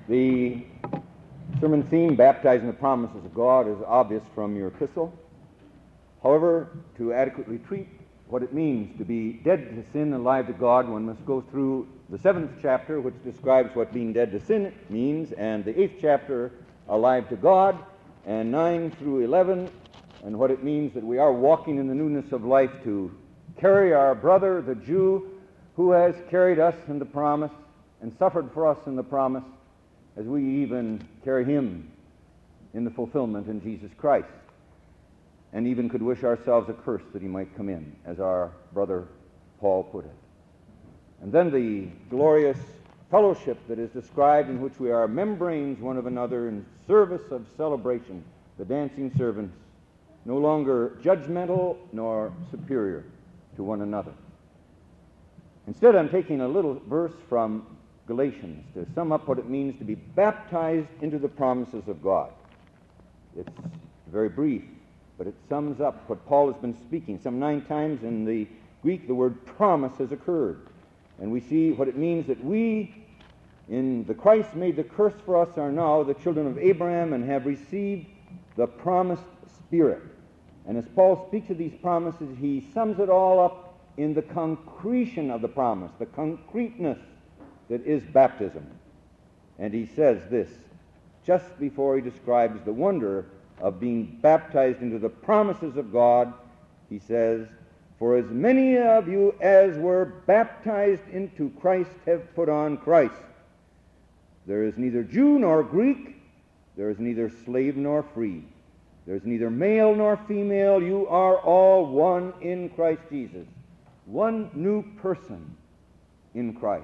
The sermon theme, Baptizing the Promises of God, is obvious from your epistle. However, to adequately treat what it means to be dead to sin and alive to God, one must go through the 7th chapter, which describes what being dead to sin means, and the 8th chapter, alive to God, and 9 through 11, and what it means that we are walking in the newness of life to carry our brother, the Jew, who has carried us in the promise and suffered for us in the promise, as we even carry him in the fulfillment in Jesus Christ, and even could wish ourselves a curse that he might come in, as our brother Paul put it. And then the glorious fellowship that is described, in which we are membranes one of another in service of celebration, the dancing servants, no longer judgmental nor superior to one another. Instead, I'm taking a little verse from Galatians to sum up what it means to be baptized into the promises of God. It's very brief, but it sums up what Paul has been speaking. Some 9 times in the Greek, the word promise has occurred. And we see what it means that we, in the Christ made the curse for us, are now the children of Abraham and have received the promised Spirit. And as Paul speaks of these promises, he sums it all up in the concretion of the promise, the concreteness that is baptism. And he says this, just before he describes the wonder of being baptized into the promises of God, he says, "For as many of you as were baptized into Christ have put on Christ. There is neither Jew nor Greek, there is neither slave nor free, there is neither male nor female, you are all one in Christ Jesus." One new person in Christ.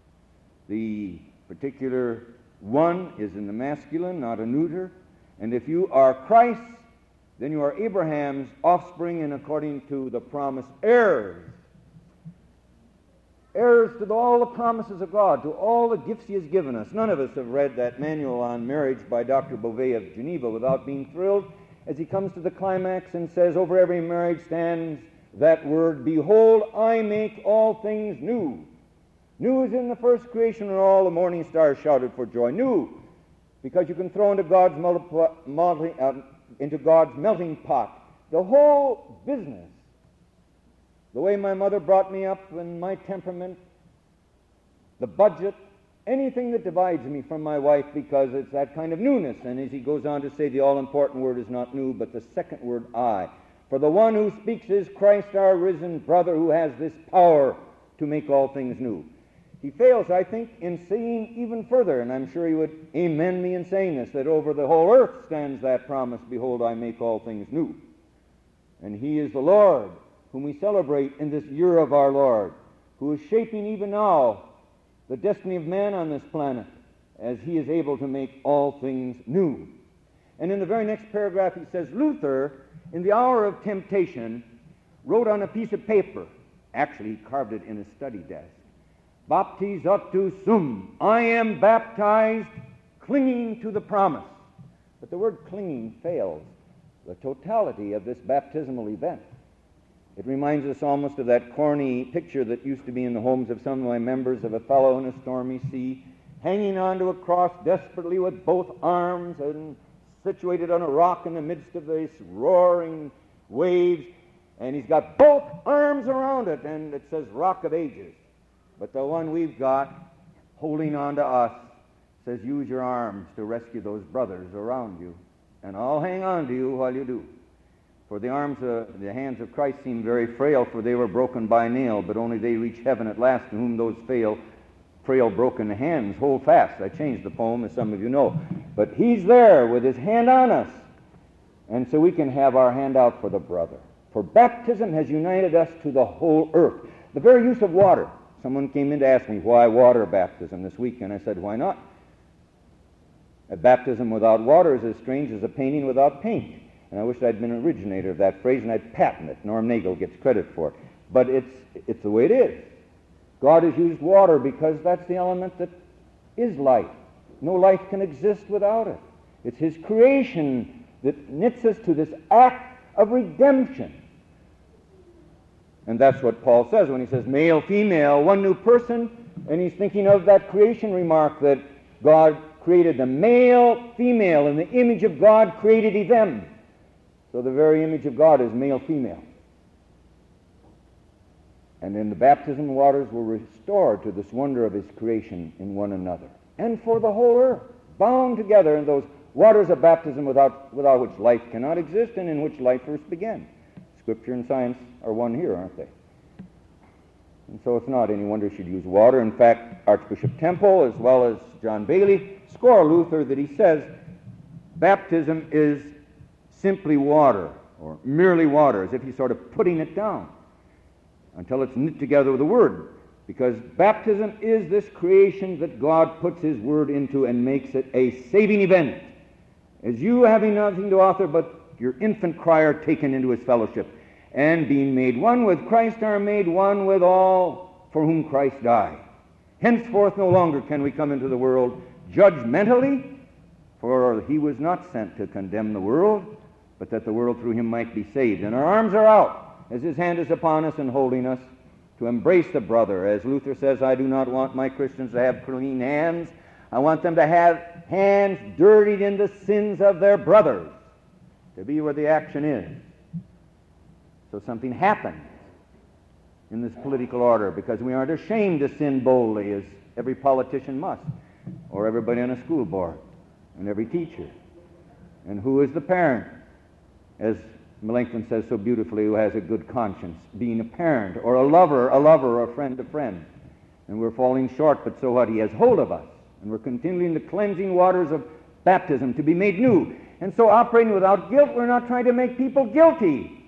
The particular one is in the masculine, not a neuter. And if you are Christ, then you are Abraham's offspring, and according to the promise, heirs. Heirs to all the promises of God, to all the gifts he has given us. None of us have read that manual on marriage by Dr. Beauvais of Geneva without being thrilled as he comes to the climax and says, over every marriage stands that word, "Behold, I make all things new." New is in the first creation when all the morning stars shouted for joy. New, because you can throw into God's melting pot the whole business. The way my mother brought me up and my temperament, the budget, anything that divides me from my wife, because it's that kind of newness. And as he goes on to say, the all-important word is not new, but the second word, I. For the one who speaks is Christ, our risen brother, who has this power to make all things new. He fails, I think, in saying even further, and I'm sure he would amen me in saying this, that over the whole earth stands that promise, "Behold, I make all things new." And he is the Lord, whom we celebrate in this year of our Lord, who is shaping even now the destiny of man on this planet, as he is able to make all things new. And in the very next paragraph he says, Luther, in the hour of temptation, wrote on a piece of paper, actually he carved it in his study desk, "Baptizatu sum," I am baptized, clinging to the promise. But the word clinging fails the totality of this baptismal event. It reminds us almost of that corny picture that used to be in the homes of some of my members of a fellow in a stormy sea, hanging onto a cross desperately with both arms and situated on a rock in the midst of these roaring waves, and he's got both arms around it, and it says Rock of Ages. But the one we've got holding on to us says, use your arms to rescue those brothers around you, and I'll hang on to you while you do. For the hands of Christ seem very frail, for they were broken by a nail, but only they reach heaven at last, to whom those frail broken hands hold fast. I changed the poem, as some of you know. But he's there with his hand on us, and so we can have our hand out for the brother. For baptism has united us to the whole earth. The very use of water. Someone came in to ask me, why water baptism this week? And I said, why not? A baptism without water is as strange as a painting without paint. And I wish I'd been an originator of that phrase, and I'd patent it. Norm Nagel gets credit for it. But it's the way it is. God has used water because that's the element that is life. No life can exist without it. It's his creation that knits us to this act of redemption. And that's what Paul says when he says male, female, one new person, and he's thinking of that creation remark that God created them. Male, female, in the image of God created he them. So the very image of God is male, female. And in the baptism waters were restored to this wonder of his creation in one another. And for the whole earth, bound together in those waters of baptism without which life cannot exist and in which life first began. Scripture and science are one here, aren't they? And so it's not any wonder she'd use water. In fact, Archbishop Temple, as well as John Bailey, score Luther that he says baptism is simply water, or merely water, as if he's sort of putting it down until it's knit together with the Word. Because baptism is this creation that God puts his Word into and makes it a saving event. As you, having nothing to offer but your infant cry, are taken into his fellowship, and being made one with Christ are made one with all for whom Christ died. Henceforth no longer can we come into the world judgmentally, for he was not sent to condemn the world, but that the world through him might be saved. And our arms are out, as his hand is upon us and holding us, to embrace the brother. As Luther says, I do not want my Christians to have clean hands. I want them to have hands dirtied in the sins of their brothers, to be where the action is. So something happens in this political order, because we aren't ashamed to sin boldly, as every politician must, or everybody on a school board, and every teacher. And who is the parent? As Melanchthon says so beautifully, who has a good conscience, being a parent, or a lover, or a friend, And we're falling short, but so what? He has hold of us, and we're continually in the cleansing waters of baptism to be made new. And so operating without guilt, we're not trying to make people guilty.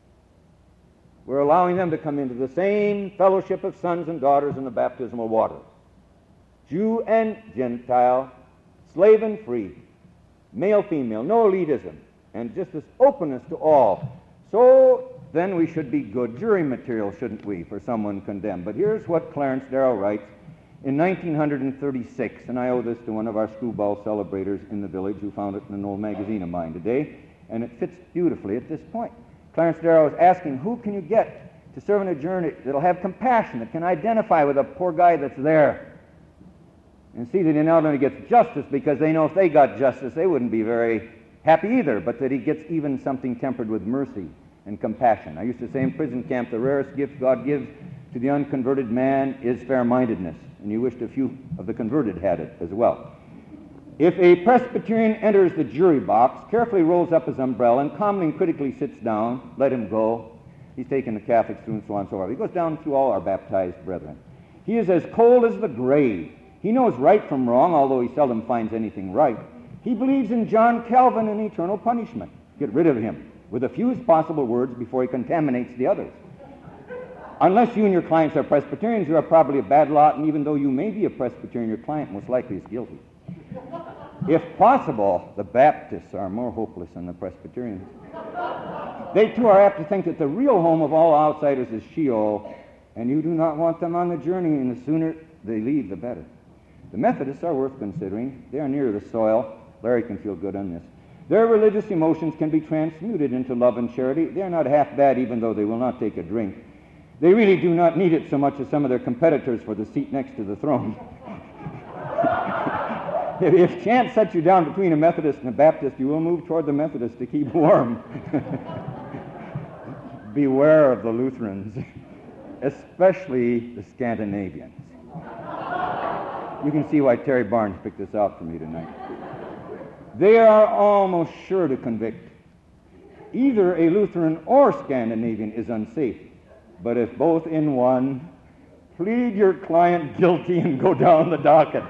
We're allowing them to come into the same fellowship of sons and daughters in the baptismal waters. Jew and Gentile, slave and free, male, female, no elitism, and just this openness to all. So then we should be good jury material, shouldn't we, for someone condemned. But here's what Clarence Darrow writes in 1936, and I owe this to one of our screwball celebrators in the village who found it in an old magazine of mine today, and it fits beautifully at this point. Clarence Darrow is asking, who can you get to serve in a jury that'll have compassion, that can identify with a poor guy that's there, and see that he not only gets justice, because they know if they got justice, they wouldn't be very happy either, but that he gets even something tempered with mercy and compassion. I used to say in prison camp, the rarest gift God gives to the unconverted man is fair-mindedness, and you wished a few of the converted had it as well. If a Presbyterian enters the jury box, carefully rolls up his umbrella, and calmly and critically sits down, let him go. He's taken the Catholics through and so on and so forth. He goes down through all our baptized brethren. He is as cold as the grave. He knows right from wrong, although he seldom finds anything right. He believes in John Calvin and eternal punishment. Get rid of him with the fewest possible words before he contaminates the others. Unless you and your clients are Presbyterians, you are probably a bad lot, and even though you may be a Presbyterian, your client most likely is guilty. If possible, the Baptists are more hopeless than the Presbyterians. They too are apt to think that the real home of all outsiders is Sheol, and you do not want them on the journey, and the sooner they leave, the better. The Methodists are worth considering. They are near the soil. Larry can feel good on this. Their religious emotions can be transmuted into love and charity. They are not half bad, even though they will not take a drink. They really do not need it so much as some of their competitors for the seat next to the throne. If chance sets you down between a Methodist and a Baptist, you will move toward the Methodist to keep warm. Beware of the Lutherans, especially the Scandinavians. You can see why Terry Barnes picked this out for me tonight. They are almost sure to convict. Either a Lutheran or Scandinavian is unsafe, but if both in one, plead your client guilty and go down the docket.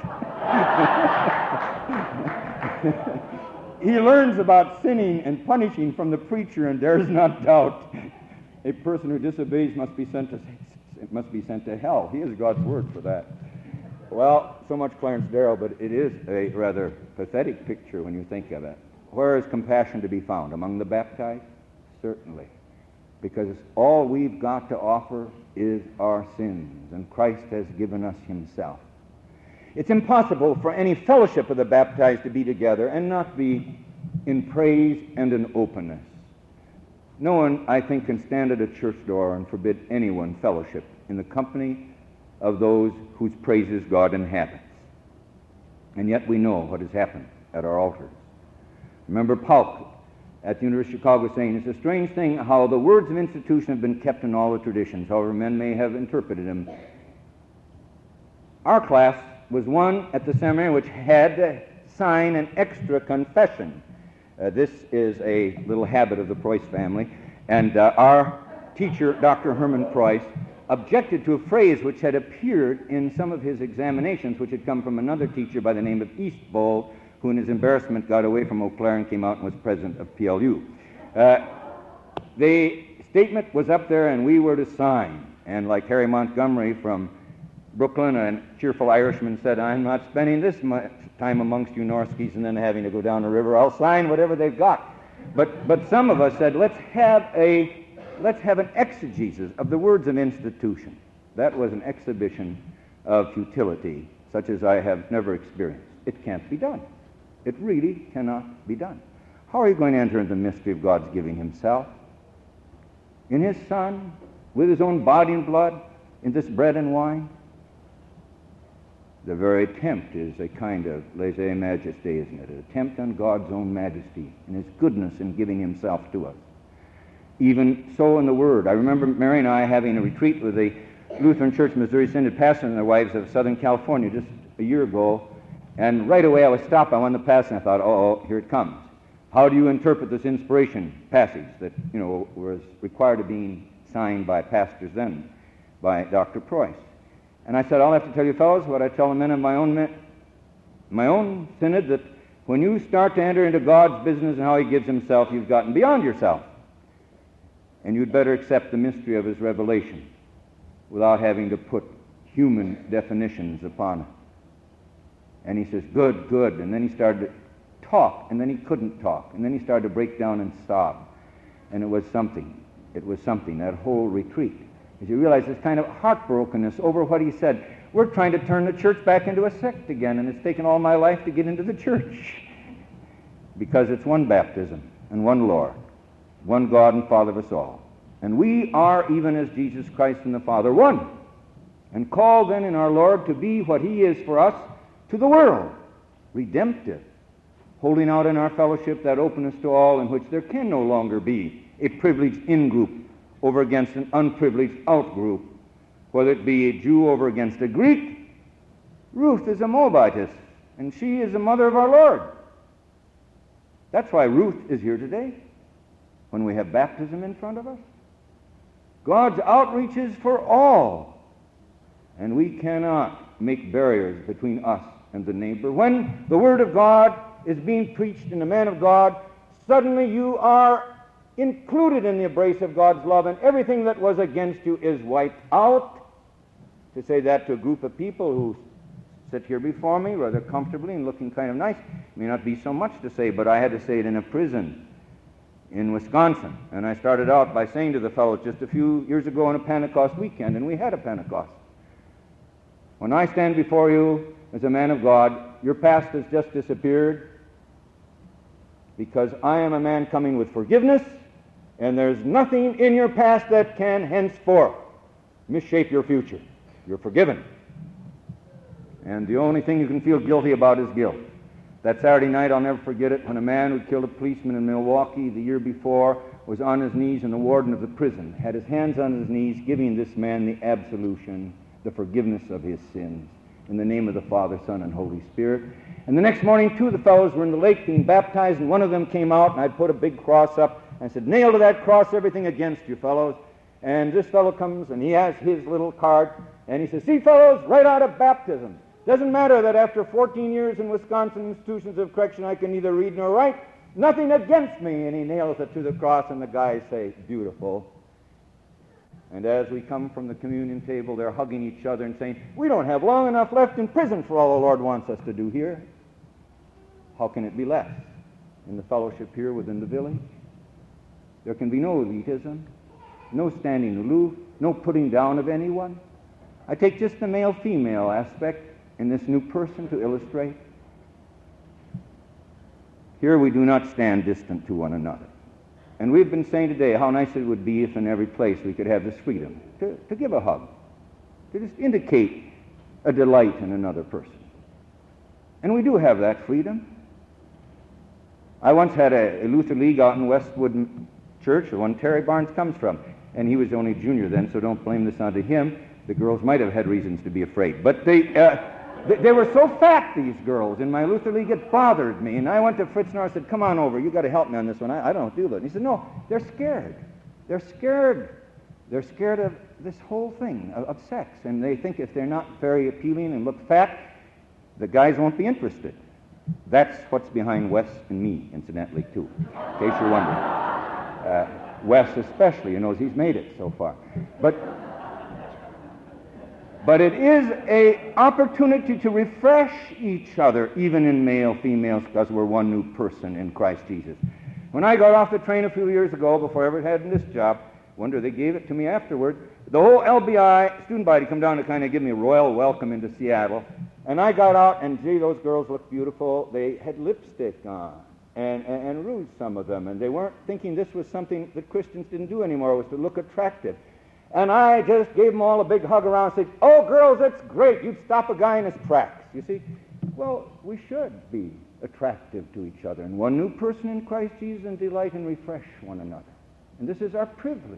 He learns about sinning and punishing from the preacher and dares not doubt. A person who disobeys must be sent to hell. He has God's word for that. Well, so much Clarence Darrow, but it is a rather pathetic picture when you think of it. Where is compassion to be found? Among the baptized? Certainly. Because all we've got to offer is our sins, and Christ has given us himself. It's impossible for any fellowship of the baptized to be together and not be in praise and in openness. No one, I think, can stand at a church door and forbid anyone fellowship in the company of those whose praises God inhabits. And yet we know what has happened at our altars. Remember Pauk at the University of Chicago saying, it's a strange thing how the words of institution have been kept in all the traditions, however men may have interpreted them. Our class was one at the seminary which had to sign an extra confession. This is a little habit of the Preuss family, and our teacher, Dr. Herman Preuss, objected to a phrase which had appeared in some of his examinations, which had come from another teacher by the name of Eastbold, who in his embarrassment got away from Eau Claire and came out and was president of PLU. The statement was up there and we were to sign, and like Harry Montgomery from Brooklyn, a cheerful Irishman, said, I'm not spending this much time amongst you Norskis and then having to go down the river. I'll sign whatever they've got. But some of us said, let's have an exegesis of the words of institution. That was an exhibition of futility, such as I have never experienced. It can't be done. It really cannot be done. How are you going to enter into the mystery of God's giving himself? In his Son, with his own body and blood, in this bread and wine? The very attempt is a kind of lèse-majesté, isn't it? An attempt on God's own majesty and his goodness in giving himself to us. Even so in the Word. I remember Mary and I having a retreat with the Lutheran Church Missouri Synod pastor and their wives of Southern California just a year ago, and right away I was stopped by one of the pastors and I thought, oh, here it comes. How do you interpret this inspiration passage that, was required of being signed by pastors then, by Dr. Preuss? And I said, I'll have to tell you fellows what I tell the men of my own synod, that when you start to enter into God's business and how he gives himself, you've gotten beyond yourself. And you'd better accept the mystery of his revelation without having to put human definitions upon it. And he says, good, good. And then he started to talk, and then he couldn't talk. And then he started to break down and sob. And it was something, that whole retreat. As you realize this kind of heartbrokenness over what he said. We're trying to turn the church back into a sect again, and it's taken all my life to get into the church. Because it's one baptism and one Lord, one God and Father of us all. And we are, even as Jesus Christ and the Father, one. And called then in our Lord to be what he is for us to the world, redemptive, holding out in our fellowship that openness to all in which there can no longer be a privileged in-group over against an unprivileged out-group, whether it be a Jew over against a Greek. Ruth is a Moabitess, and she is the mother of our Lord. That's why Ruth is here today, when we have baptism in front of us. God's outreach is for all, and we cannot make barriers between us and the neighbor. When the Word of God is being preached in the man of God, suddenly you are included in the embrace of God's love, and everything that was against you is wiped out. To say that to a group of people who sit here before me rather comfortably and looking kind of nice may not be so much to say, but I had to say it in a prison in Wisconsin. And I started out by saying to the fellows just a few years ago on a Pentecost weekend, and we had a Pentecost. When I stand before you as a man of God, your past has just disappeared, because I am a man coming with forgiveness, and there's nothing in your past that can henceforth misshape your future. You're forgiven. And the only thing you can feel guilty about is guilt. That Saturday night, I'll never forget it, when a man who killed a policeman in Milwaukee the year before was on his knees, and the warden of the prison had his hands on his knees, giving this man the absolution, the forgiveness of his sins, in the name of the Father, Son, and Holy Spirit. And the next morning, two of the fellows were in the lake being baptized, and one of them came out, and I'd put a big cross up, and I said, nail to that cross everything against you, fellows. And this fellow comes, and he has his little card, and he says, see, fellows, right out of baptism. Doesn't matter that after 14 years in Wisconsin institutions of correction I can neither read nor write. Nothing against me. And he nails it to the cross, and the guys say, beautiful. And as we come from the communion table, they're hugging each other and saying, we don't have long enough left in prison for all the Lord wants us to do here. How can it be less in the fellowship here within the village? There can be no elitism, no standing aloof, no putting down of anyone. I take just the male-female aspect in this new person to illustrate. Here we do not stand distant to one another. And we've been saying today how nice it would be if in every place we could have this freedom to give a hug, to just indicate a delight in another person. And we do have that freedom. I once had a Luther League out in Westwood Church, the one Terry Barnes comes from, and he was only junior then, so don't blame this onto him. The girls might have had reasons to be afraid. But they were so fat, these girls, in my Luther League, it bothered me. And I went to Fritz Norris and said, come on over, you got to help me on this one. I don't do that. And he said, no, they're scared. They're scared. They're scared of this whole thing, of sex. And they think if they're not very appealing and look fat, the guys won't be interested. That's what's behind Wes and me, incidentally, too, in case you're wondering. Wes especially, he's made it so far. But it is an opportunity to refresh each other, even in male, females, because we're one new person in Christ Jesus. When I got off the train a few years ago, before I ever had this job, wonder they gave it to me afterward, the whole LBI student body come down to kind of give me a royal welcome into Seattle. And I got out, and gee, those girls looked beautiful. They had lipstick on, and rouge, some of them, and they weren't thinking this was something that Christians didn't do anymore, was to look attractive. And I just gave them all a big hug around and said, oh, girls, that's great. You'd stop a guy in his tracks. You see? Well, we should be attractive to each other, and one new person in Christ Jesus, and delight and refresh one another. And this is our privilege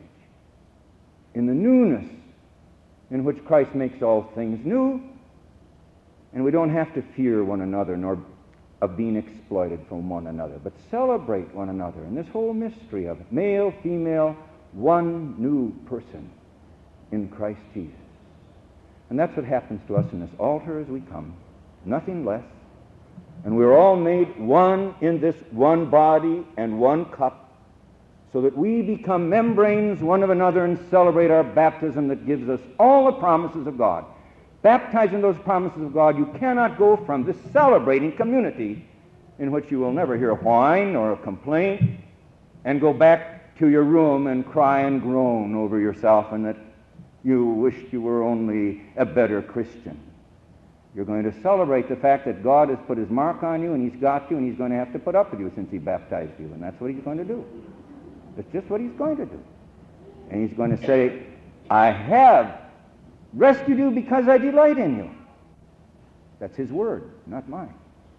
in the newness in which Christ makes all things new, and we don't have to fear one another nor of being exploited from one another, but celebrate one another in this whole mystery of male, female, one new person in Christ Jesus. And that's what happens to us in this altar as we come, nothing less. And we're all made one in this one body and one cup, so that we become membranes one of another and celebrate our baptism that gives us all the promises of God. Baptizing those promises of God, you cannot go from this celebrating community in which you will never hear a whine or a complaint and go back to your room and cry and groan over yourself and that you wished you were only a better Christian. You're going to celebrate the fact that God has put his mark on you and he's got you and he's going to have to put up with you since he baptized you, and that's what he's going to do. That's just what he's going to do. And he's going to say, I have rescued you because I delight in you. That's his word, not mine.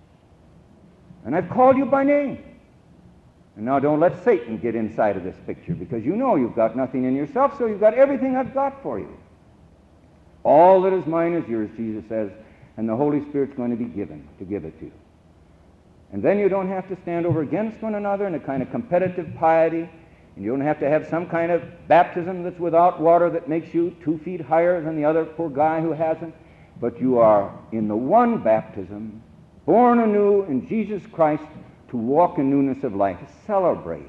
And I've called you by name. And now don't let Satan get inside of this picture, because you know you've got nothing in yourself, so you've got everything I've got for you. All that is mine is yours, Jesus says, and the Holy Spirit's going to be given to give it to you. And then you don't have to stand over against one another in a kind of competitive piety, and you don't have to have some kind of baptism that's without water that makes you 2 feet higher than the other poor guy who hasn't, but you are in the one baptism, born anew in Jesus Christ, to walk in newness of life. Celebrate.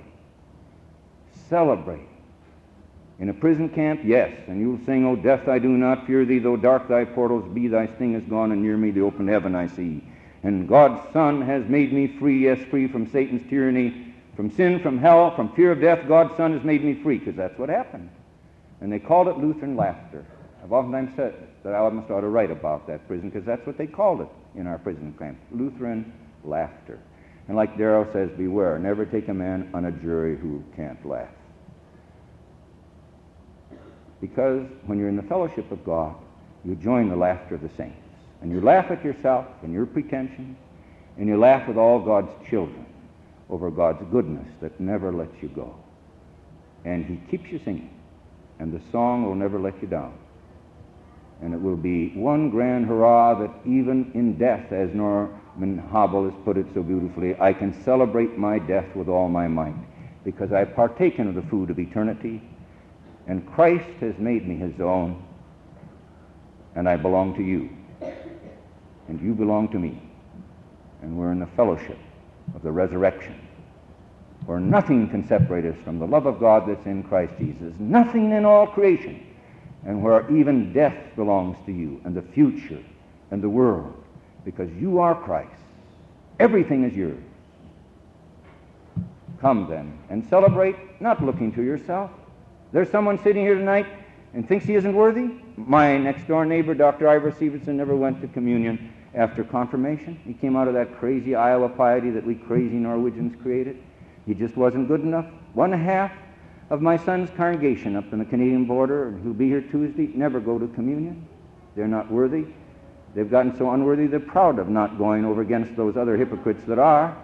Celebrate. In a prison camp, yes, and you'll sing, O death, I do not fear thee, though dark thy portals be, thy sting is gone, and near me the open heaven I see. And God's Son has made me free, yes, free from Satan's tyranny, from sin, from hell, from fear of death. God's Son has made me free, because that's what happened. And they called it Lutheran laughter. I've oftentimes said that I almost ought to write about that prison, because that's what they called it in our prison camp, Lutheran laughter. And like Darrow says, beware, never take a man on a jury who can't laugh. Because when you're in the fellowship of God, you join the laughter of the saints. And you laugh at yourself and your pretensions, and you laugh with all God's children over God's goodness that never lets you go. And he keeps you singing, and the song will never let you down. And it will be one grand hurrah that even in death, as Norman Hobble has put it so beautifully, I can celebrate my death with all my might, because I've partaken of the food of eternity, and Christ has made me his own, and I belong to you, and you belong to me, and we're in the fellowship of the resurrection, where nothing can separate us from the love of God that's in Christ Jesus, nothing in all creation, and where even death belongs to you, and the future, and the world, because you are Christ. Everything is yours. Come then, and celebrate, not looking to yourself. There's someone sitting here tonight and thinks he isn't worthy. My next-door neighbor, Dr. Ivor Stevenson, never went to communion after confirmation. He came out of that crazy Iowa piety that we crazy Norwegians created. He just wasn't good enough. 1/2 of my son's congregation up in the Canadian border, who'll be here Tuesday, never go to communion. They're not worthy. They've gotten so unworthy they're proud of not going over against those other hypocrites that are.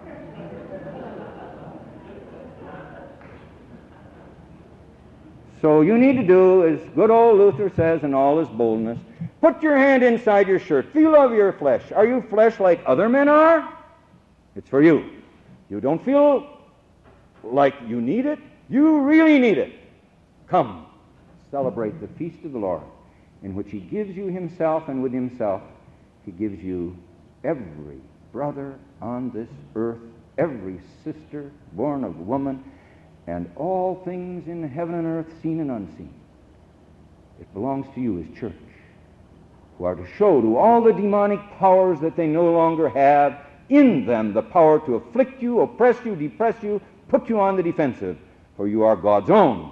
So you need to do, as good old Luther says in all his boldness, put your hand inside your shirt. Feel of your flesh. Are you flesh like other men are? It's for you. You don't feel like you need it. You really need it. Come, celebrate the feast of the Lord, in which he gives you himself, and with himself he gives you every brother on this earth, every sister born of woman, and all things in heaven and earth, seen and unseen. It belongs to you as church, who are to show to all the demonic powers that they no longer have in them the power to afflict you, oppress you, depress you, put you on the defensive, for you are God's own,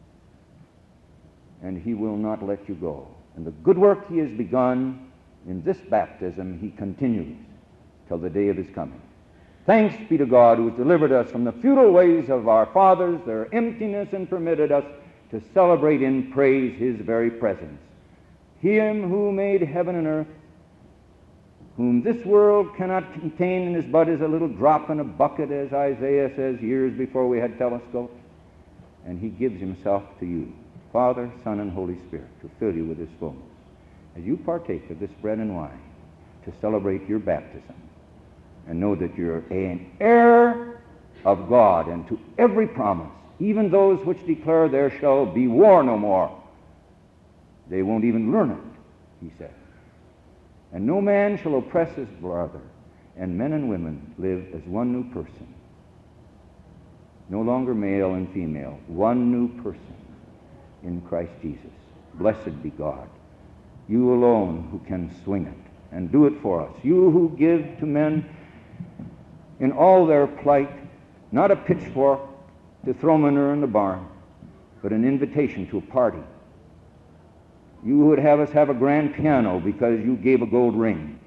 and he will not let you go. And the good work he has begun in this baptism, he continues till the day of his coming. Thanks be to God who has delivered us from the futile ways of our fathers, their emptiness, and permitted us to celebrate in praise his very presence. Him who made heaven and earth, whom this world cannot contain and is but as a little drop in a bucket, as Isaiah says years before we had telescopes, and he gives himself to you, Father, Son, and Holy Spirit, to fill you with his fullness. As you partake of this bread and wine to celebrate your baptism, and know that you're an heir of God, and to every promise, even those which declare there shall be war no more, they won't even learn it, he said. And no man shall oppress his brother, and men and women live as one new person. No longer male and female, one new person in Christ Jesus. Blessed be God, you alone who can swing it and do it for us. You who give to men in all their plight, not a pitchfork to throw manure in the barn, but an invitation to a party. You would have us have a grand piano because you gave a gold ring,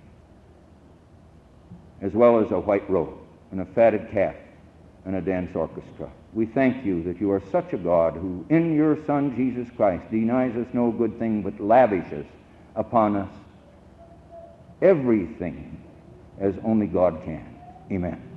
as well as a white robe and a fatted calf and a dance orchestra. We thank you that you are such a God who, in your Son Jesus Christ, denies us no good thing but lavishes upon us everything as only God can. Amen.